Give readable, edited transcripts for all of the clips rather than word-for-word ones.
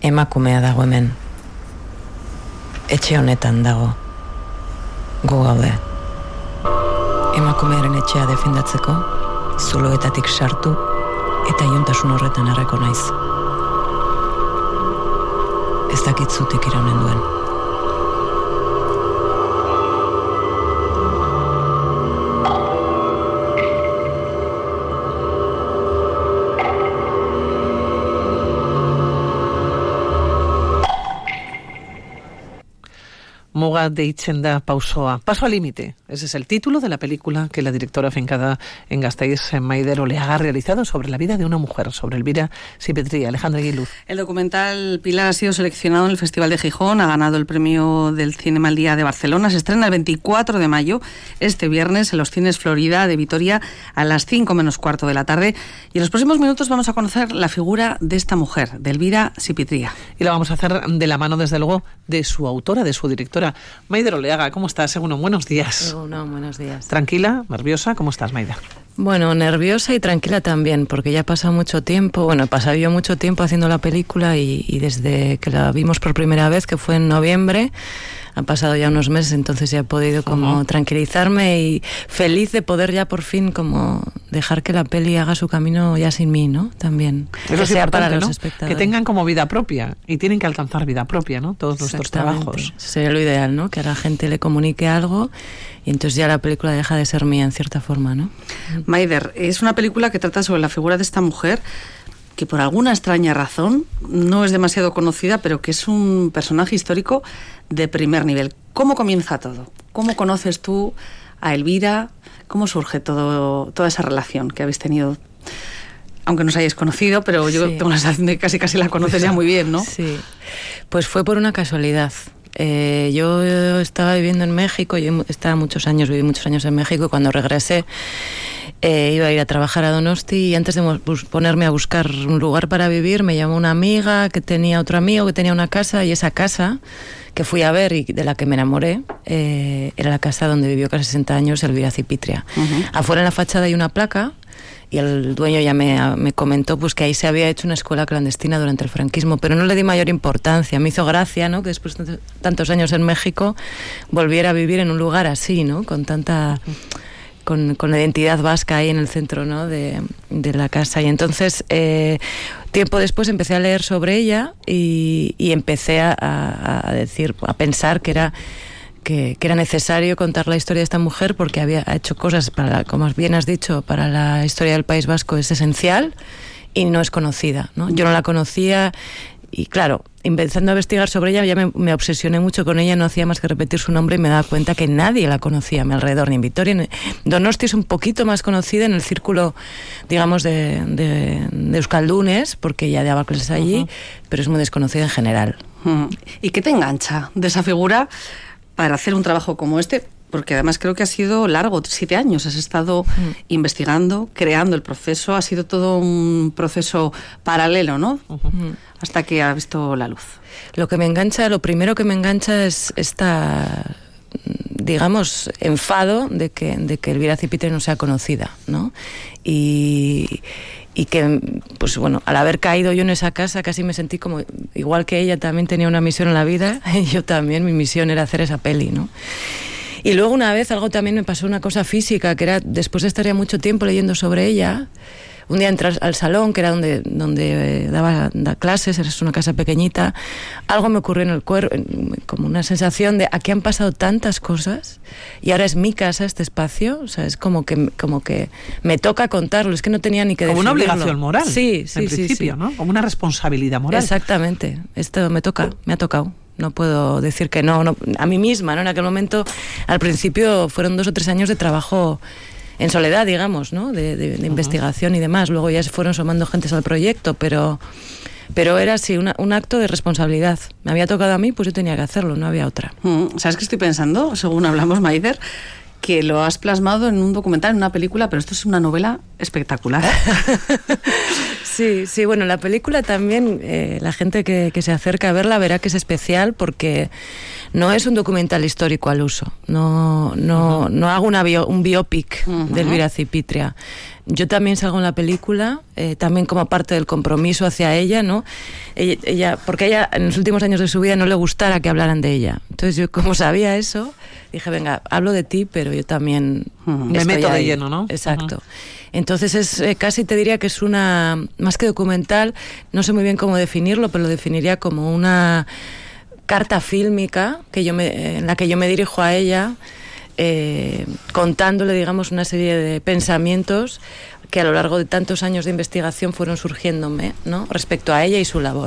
emakumea dago hemen. Etxe honetan dago. Gu gaude. Emakumearen etxea defendatzeko, zuloetatik sartu eta iluntasun horretan erreko naiz. Ez dakit zutik iraunen duen. Muga deitzen da pausoa. Paso al límite. Ese es el título de la película que la directora afincada en Gasteiz, Maider Oleaga, ha realizado sobre la vida de una mujer, sobre Elvira Sipitria. Alejandra Aguiluz. El documental Pilar ha sido seleccionado en el Festival de Gijón, ha ganado el premio del Cinema al Día de Barcelona. Se estrena el 24 de mayo, este viernes, en los cines Florida de Vitoria a las 5 menos cuarto de la tarde. Y en los próximos minutos vamos a conocer la figura de esta mujer, de Elvira Sipitria. Y la vamos a hacer de la mano, desde luego, de su autora, de su directora. Maider Oleaga, ¿cómo estás? Buenos días. No, buenos días. ¿Tranquila? ¿Nerviosa? ¿Cómo estás, Maider? Bueno, nerviosa y tranquila también, porque ya ha pasado mucho tiempo, he pasado yo mucho tiempo haciendo la película y desde que la vimos por primera vez, que fue en noviembre, han pasado ya unos meses, entonces ya he podido como tranquilizarme y feliz de poder ya por fin como dejar que la peli haga su camino ya sin mí, ¿no? También. Eso que sea para los ¿no? espectadores. Que tengan como vida propia y tienen que alcanzar vida propia, ¿no? Todos nuestros trabajos. Sería lo ideal, ¿no? Que a la gente le comunique algo y entonces ya la película deja de ser mía en cierta forma, ¿no? Maider, es una película que trata sobre la figura de esta mujer que por alguna extraña razón no es demasiado conocida, pero que es un personaje histórico de primer nivel. ¿Cómo comienza todo? ¿Cómo conoces tú a Elvira? ¿Cómo surge toda esa relación que habéis tenido? Aunque no os hayáis conocido, pero yo tengo la sensación de que casi la conoces ya muy bien, ¿no? Sí, pues fue por una casualidad. Yo estaba viviendo en México, viví muchos años en México, y cuando regresé iba a ir a trabajar a Donosti y antes de ponerme a buscar un lugar para vivir me llamó una amiga que tenía otro amigo que tenía una casa, y esa casa que fui a ver y de la que me enamoré era la casa donde vivió casi 60 años Elvira Sipitria. Afuera en la fachada hay una placa y el dueño ya me comentó pues que ahí se había hecho una escuela clandestina durante el franquismo, pero no le di mayor importancia. Me hizo gracia, ¿no?, que después de tantos años en México volviera a vivir en un lugar así, ¿no?, con tanta... Con la identidad vasca ahí en el centro, ¿no?, de la casa. Y entonces, tiempo después empecé a leer sobre ella y empecé a pensar que era necesario contar la historia de esta mujer porque había hecho cosas, como bien has dicho, para la historia del País Vasco es esencial y no es conocida, ¿no? Yo no la conocía y, claro, empezando a investigar sobre ella ya me obsesioné mucho con ella, no hacía más que repetir su nombre y me daba cuenta que nadie la conocía a mi alrededor, ni en Vitoria. Donosti es un poquito más conocida en el círculo, digamos, de euskaldunes, porque ella daba clases allí, pero es muy desconocida en general. ¿Y qué te engancha de esa figura para hacer un trabajo como este? Porque además creo que ha sido largo, 7 años. Has estado investigando, creando el proceso. Ha sido todo un proceso paralelo, ¿no? Hasta que ha visto la luz. Lo primero que me engancha es esta, digamos, enfado de que Elvira Sipitria no sea conocida, ¿no? Y que, pues bueno, al haber caído yo en esa casa casi me sentí como, igual que ella también tenía una misión en la vida, yo también, mi misión era hacer esa peli, ¿no? Y luego una vez también me pasó una cosa física, que era, después de estar ya mucho tiempo leyendo sobre ella, un día entré al salón, que era donde daba clases, era una casa pequeñita, algo me ocurrió en el cuerpo, como una sensación de aquí han pasado tantas cosas y ahora es mi casa, este espacio, o sea, es como que me toca contarlo, es que no tenía ni que como decidirlo. Una obligación moral, sí, en principio, sí. ¿no? Como una responsabilidad moral. Exactamente, esto me ha tocado. No puedo decir que no, a mí misma, ¿no? En aquel momento, al principio, fueron 2 o 3 años de trabajo en soledad, digamos, ¿no? De investigación y demás. Luego ya se fueron sumando gentes al proyecto, pero era así, un acto de responsabilidad. Me había tocado a mí, pues yo tenía que hacerlo, no había otra. ¿Sabes qué estoy pensando? Según hablamos, Maider, que lo has plasmado en un documental, en una película, pero esto es una novela espectacular. Sí, bueno, la película también, la gente que se acerca a verla verá que es especial porque no es un documental histórico al uso, no hago un biopic de Elvira Sipitria. yo también salgo en la película, también como parte del compromiso hacia ella, ¿no? Porque ella en los últimos años de su vida no le gustara que hablaran de ella. Entonces yo, como sabía eso, dije, venga, hablo de ti, pero yo también me meto de lleno, ¿no? Exacto. Entonces casi te diría que es más que documental, no sé muy bien cómo definirlo, pero lo definiría como una carta fílmica en la que yo me dirijo a ella, contándole, digamos, una serie de pensamientos que a lo largo de tantos años de investigación fueron surgiéndome, ¿no?, respecto a ella y su labor.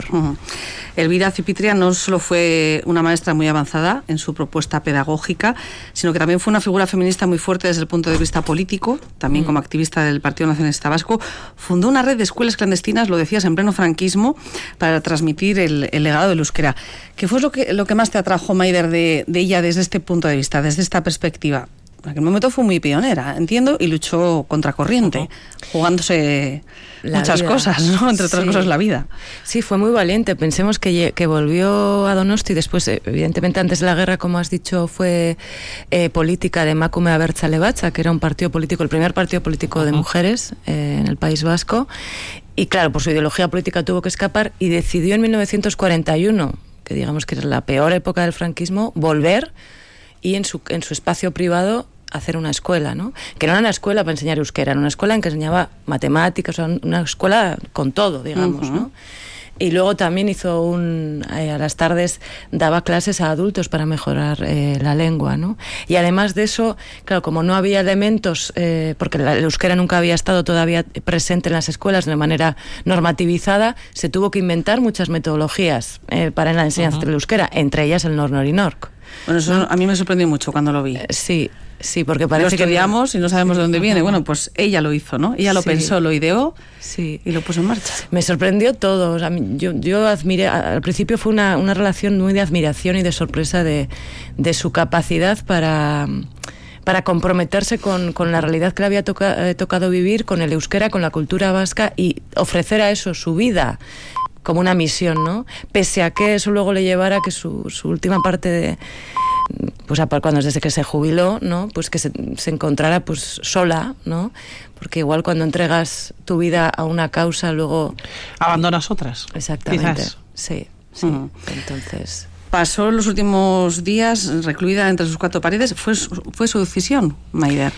Elvira Cipitria no solo fue una maestra muy avanzada en su propuesta pedagógica, sino que también fue una figura feminista muy fuerte desde el punto de vista político, también como activista del Partido Nacionalista Vasco. Fundó una red de escuelas clandestinas, lo decías, en pleno franquismo, para transmitir el legado del euskera. ¿Qué fue lo que más te atrajo, Maider, de ella desde este punto de vista, desde esta perspectiva? En aquel momento fue muy pionera, entiendo, y luchó contracorriente, jugándose muchas cosas, ¿no? Entre otras cosas, la vida. Sí, fue muy valiente. Pensemos que volvió a Donosti después, evidentemente antes de la guerra, como has dicho, fue política de Emakume Abertzale Batza, que era un partido político, el primer partido político de mujeres en el País Vasco. Y claro, por su ideología política tuvo que escapar y decidió en 1941, que digamos que era la peor época del franquismo, volver y en su espacio privado hacer una escuela, ¿no? Que no era una escuela para enseñar euskera, era una escuela en que enseñaba matemáticas, una escuela con todo, digamos, ¿no? Y luego también hizo a las tardes daba clases a adultos para mejorar la lengua, ¿no? Y además de eso, claro, como no había elementos, porque el euskera nunca había estado todavía presente en las escuelas de manera normativizada, se tuvo que inventar muchas metodologías para la enseñanza del euskera, entre ellas el Nornorinork. Bueno, eso a mí me sorprendió mucho cuando lo vi. Sí, porque parece que... Lo estudiamos y no sabemos de dónde viene. Bueno, pues ella lo hizo, ¿no? Ella lo pensó, lo ideó y lo puso en marcha. Me sorprendió todo. O sea, yo admiré... Al principio fue una relación muy de admiración y de sorpresa de su capacidad para comprometerse con la realidad que le había tocado vivir, con el euskera, con la cultura vasca y ofrecer a eso su vida como una misión, ¿no? Pese a que eso luego le llevara a que su última parte pues desde que se jubiló, ¿no? Pues que se encontrara pues sola, ¿no? Porque igual cuando entregas tu vida a una causa, luego abandonas otras. Exactamente. Quizás. Sí. Entonces pasó los últimos días recluida entre sus cuatro paredes. ¿Fue su decisión, Maider?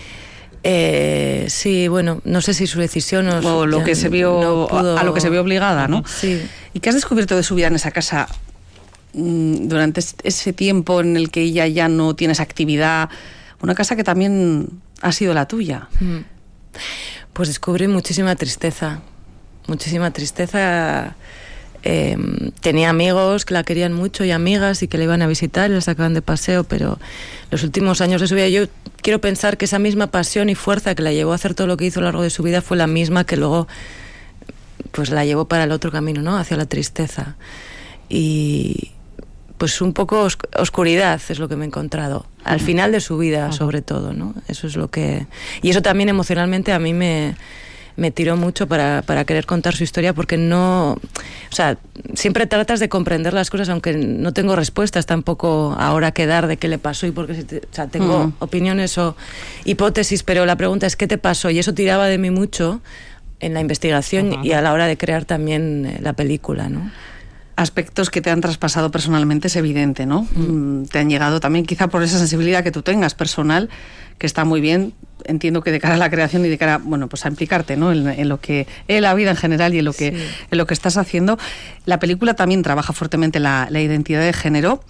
Sí, bueno, no sé si su decisión o lo que se vio a lo que se vio obligada, ¿no? Sí. ¿Y qué has descubierto de su vida en esa casa durante ese tiempo en el que ella ya no tiene esa actividad? Una casa que también ha sido la tuya. Pues descubrí muchísima tristeza. Tenía amigos que la querían mucho y amigas y que la iban a visitar y la sacaban de paseo, pero los últimos años de su vida, yo quiero pensar que esa misma pasión y fuerza que la llevó a hacer todo lo que hizo a lo largo de su vida fue la misma que luego pues la llevó para el otro camino, ¿no? Hacia la tristeza. Y pues un poco oscuridad es lo que me he encontrado al final de su vida, sobre todo, ¿no? Eso es lo que... Y eso también emocionalmente a mí me tiró mucho para querer contar su historia, porque no... O sea, siempre tratas de comprender las cosas, aunque no tengo respuestas tampoco ahora que dar de qué le pasó y por qué... O sea, tengo opiniones o hipótesis, pero la pregunta es ¿qué te pasó? Y eso tiraba de mí mucho en la investigación y a la hora de crear también la película, ¿no? Aspectos que te han traspasado personalmente es evidente, ¿no? Te han llegado también quizá por esa sensibilidad que tú tengas personal, que está muy bien, entiendo que de cara a la creación y de cara, bueno, pues a implicarte, ¿no? En lo que, en la vida en general y en lo que estás haciendo. La película también trabaja fuertemente la identidad de género.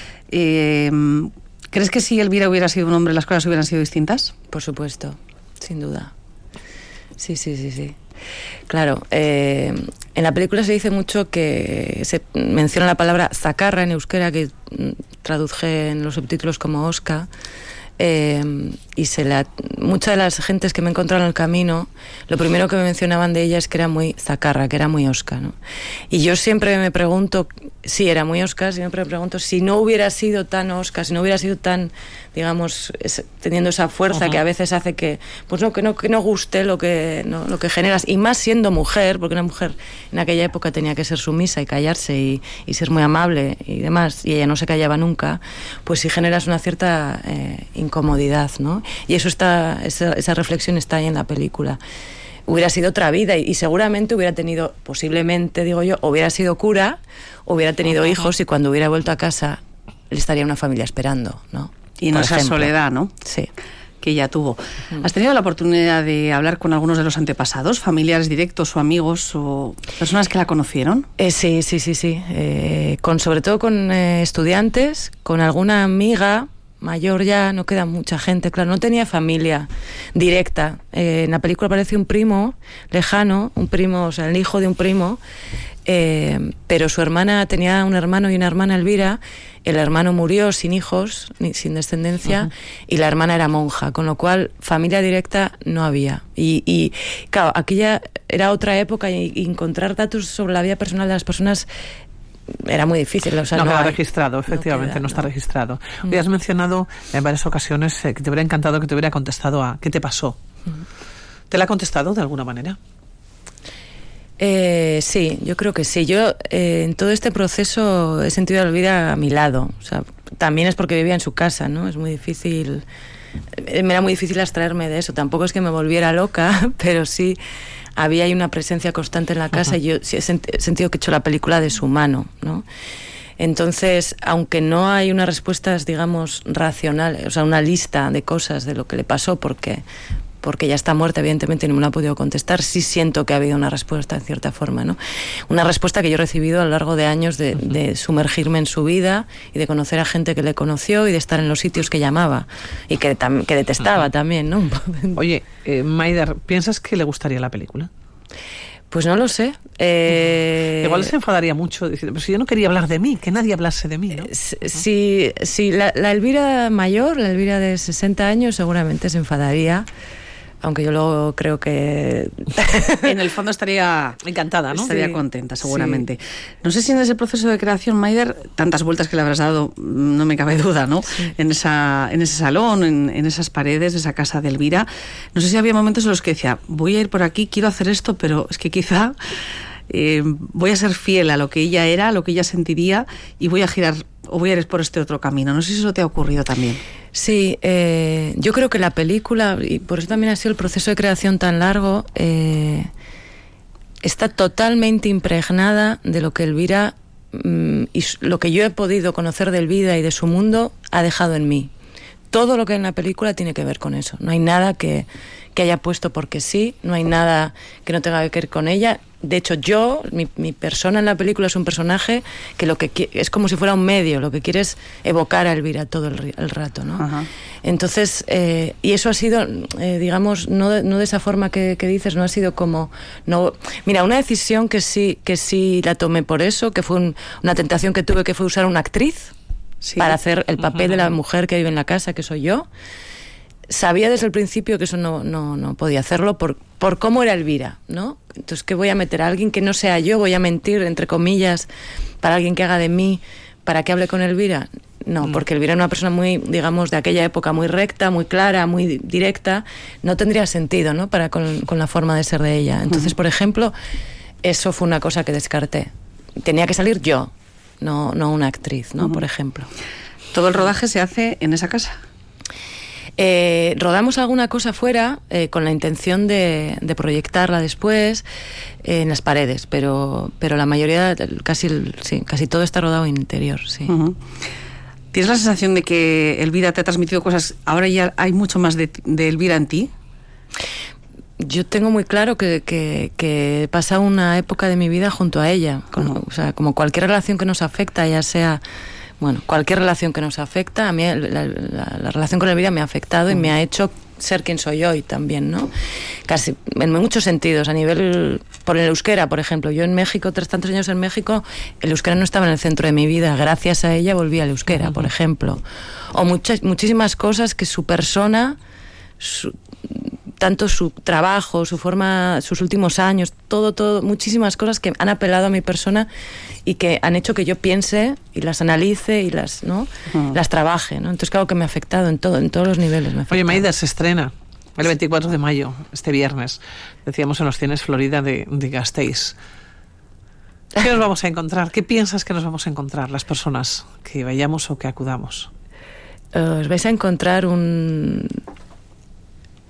¿Crees que si Elvira hubiera sido un hombre las cosas hubieran sido distintas? Por supuesto, sin duda. Sí. Claro, en la película se dice mucho que se menciona la palabra zakarra en euskera, que traduje en los subtítulos como osca, y muchas de las gentes que me encontraron en el camino, lo primero que me mencionaban de ella es que era muy zakarra, que era muy osca, ¿no? Y yo siempre me pregunto, sí, era muy osca, siempre me pregunto si no hubiera sido tan osca, si no hubiera sido tan, digamos, teniendo esa fuerza que a veces hace que, pues no, que no guste lo que generas, y más siendo mujer, porque una mujer en aquella época tenía que ser sumisa y callarse y ser muy amable y demás, y ella no se callaba nunca, pues sí generas una cierta incomodidad, ¿no? Y eso esa reflexión está ahí en la película. hubiera sido otra vida y seguramente hubiera tenido, posiblemente, digo yo, hubiera sido cura, hubiera tenido hijos y cuando hubiera vuelto a casa le estaría una familia esperando, ¿no? Y no esa soledad, ¿no? Sí. Que ella tuvo. ¿Has tenido la oportunidad de hablar con algunos de los antepasados, familiares directos o amigos o personas que la conocieron? Sí. Sobre todo con estudiantes, con alguna amiga mayor ya, no queda mucha gente, claro, no tenía familia directa. En la película aparece un primo lejano, un primo, o sea, el hijo de un primo, pero su hermana tenía un hermano y una hermana, Elvira. El hermano murió sin hijos, sin descendencia, y la hermana era monja, con lo cual familia directa no había. Y claro, aquella era otra época y encontrar datos sobre la vida personal de las personas era muy difícil. O sea, no queda registrado, efectivamente, no está registrado. Hoy has mencionado en varias ocasiones que te hubiera encantado que te hubiera contestado a ¿qué te pasó? ¿Te la ha contestado de alguna manera? Sí, yo creo que sí. Yo en todo este proceso he sentido a Elvira a mi lado. O sea, también es porque vivía en su casa, ¿no? Es muy difícil. Me era muy difícil abstraerme de eso. Tampoco es que me volviera loca, pero sí había ahí una presencia constante en la casa y yo sí he sentido que he hecho la película de su mano, ¿no? Entonces, aunque no hay unas respuestas, digamos, racionales, o sea, una lista de cosas de lo que le pasó, porque ya está muerta, evidentemente, y no me la ha podido contestar, sí siento que ha habido una respuesta, en cierta forma, ¿no? Una respuesta que yo he recibido a lo largo de años de sumergirme en su vida y de conocer a gente que le conoció y de estar en los sitios que llamaba y que detestaba también, ¿no? Oye, Maider, ¿piensas que le gustaría la película? Pues no lo sé. Igual se enfadaría mucho diciendo, pero si yo no quería hablar de mí, que nadie hablase de mí, ¿no? Sí, la Elvira mayor, la Elvira de 60 años, seguramente se enfadaría. Aunque yo luego creo que en el fondo estaría encantada, ¿no? Estaría contenta, seguramente. Sí. No sé si en ese proceso de creación, Maider, tantas vueltas que le habrás dado, no me cabe duda, ¿no? Sí. En ese salón, en esas paredes de esa casa de Elvira, no sé si había momentos en los que decía, voy a ir por aquí, quiero hacer esto, pero es que quizá voy a ser fiel a lo que ella era, a lo que ella sentiría y voy a girar o voy a ir por este otro camino. No sé si eso te ha ocurrido también. Sí, yo creo que la película, y por eso también ha sido el proceso de creación tan largo, está totalmente impregnada de lo que Elvira y lo que yo he podido conocer de Elvira y de su mundo ha dejado en mí. Todo lo que hay en la película tiene que ver con eso. No hay nada que haya puesto porque sí, no hay nada que no tenga que ver con ella. De hecho, mi persona en la película es un personaje que lo que es como si fuera un medio, lo que quiere es evocar a Elvira todo el rato, ¿no? Ajá. Entonces, y eso ha sido, digamos, no de esa forma que dices, no ha sido como... no. Mira, una decisión que sí la tomé por eso, que fue una tentación que tuve, que fue usar una actriz para hacer el papel de la mujer que vive en la casa, que soy yo. Sabía desde el principio que eso no podía hacerlo por cómo era Elvira, ¿no? Entonces, ¿qué voy a meter? ¿A alguien que no sea yo? ¿Voy a mentir, entre comillas, para alguien que haga de mí, para que hable con Elvira? No, porque Elvira era una persona muy, digamos, de aquella época, muy recta, muy clara, muy directa. No tendría sentido, ¿no? Con la forma de ser de ella. Entonces, por ejemplo, eso fue una cosa que descarté. Tenía que salir yo, no una actriz, ¿no? Por ejemplo. ¿Todo el rodaje se hace en esa casa? Rodamos alguna cosa fuera con la intención de proyectarla después en las paredes, pero la mayoría, casi todo está rodado en interior, sí. ¿Tienes la sensación de que Elvira te ha transmitido cosas? ¿Ahora ya hay mucho más de Elvira en ti? Yo tengo muy claro que he pasado una época de mi vida junto a ella, o sea, como cualquier relación que nos afecta, ya sea... Bueno, cualquier relación que nos afecta, a mí la relación con Elvira me ha afectado y me ha hecho ser quien soy hoy también, ¿no? Casi, en muchos sentidos, a nivel... Por el euskera, por ejemplo. Yo en México, tras tantos años en México, el euskera no estaba en el centro de mi vida. Gracias a ella volví al euskera, por ejemplo. O muchísimas cosas que su persona... tanto su trabajo, su forma, sus últimos años, todo, muchísimas cosas que han apelado a mi persona y que han hecho que yo piense y las analice y las trabaje, ¿no? Entonces, claro que me ha afectado en todos los niveles. Oye, Maider, se estrena el 24 de mayo, este viernes. Decíamos en los Cines Florida de Gasteiz. ¿Qué nos vamos a encontrar? ¿Qué piensas que nos vamos a encontrar las personas que vayamos o que acudamos? Os vais a encontrar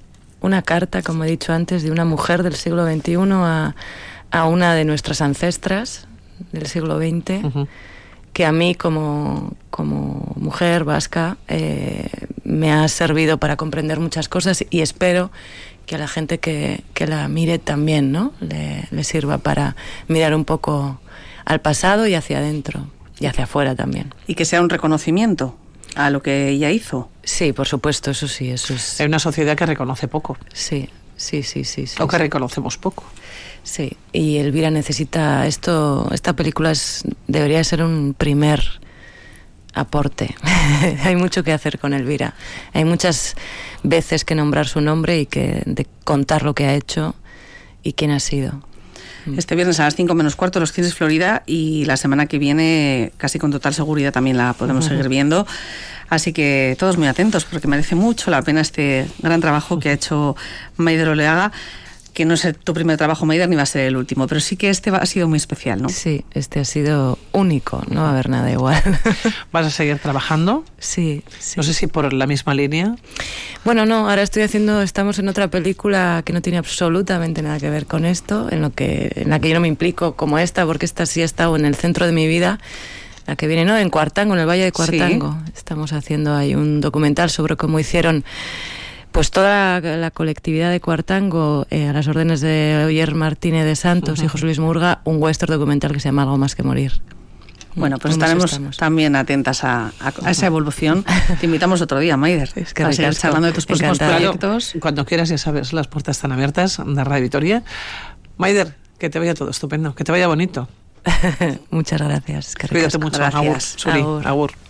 una carta, como he dicho antes, de una mujer del siglo XXI a una de nuestras ancestras del siglo XX, que a mí como mujer vasca me ha servido para comprender muchas cosas, y espero que a la gente que la mire también, ¿no? le sirva para mirar un poco al pasado y hacia adentro y hacia afuera también. Y que sea un reconocimiento a lo que ella hizo. Sí, por supuesto, eso sí, eso es... Hay una sociedad que reconoce poco. Sí. O que reconocemos poco. Sí, y Elvira necesita esto. Esta película debería ser un primer aporte. Hay mucho que hacer con Elvira. Hay muchas veces que nombrar su nombre y de contar lo que ha hecho y quién ha sido. Este viernes a las 5:45 los Cines Florida, y la semana que viene casi con total seguridad también la podemos seguir viendo. Así que todos muy atentos, porque merece mucho la pena este gran trabajo que ha hecho Maider Oleaga, que no es tu primer trabajo, Maider, ni va a ser el último, pero sí que este ha sido muy especial, ¿no? Sí, este ha sido único, no va a haber nada igual. ¿Vas a seguir trabajando? Sí. No sé si por la misma línea. Bueno, no, ahora estamos en otra película que no tiene absolutamente nada que ver con esto, en la que yo no me implico como esta, porque esta sí ha estado en el centro de mi vida. La que viene, ¿no? En Cuartango, en el Valle de Cuartango. Sí. Estamos haciendo ahí un documental sobre cómo hicieron pues toda la colectividad de Cuartango, a las órdenes de Oyer Martínez de Santos y José Luis Murga, un western documental que se llama Algo más que morir. Bueno, pues estaremos también atentas a esa evolución. Te invitamos otro día, Maider, a seguir charlando de tus próximos proyectos. Cuando quieras, ya sabes, las puertas están abiertas de Radio Vitoria. Maider, que te vaya todo estupendo, que te vaya bonito. Muchas gracias. Cuídate mucho. Gracias. Agur. Agur.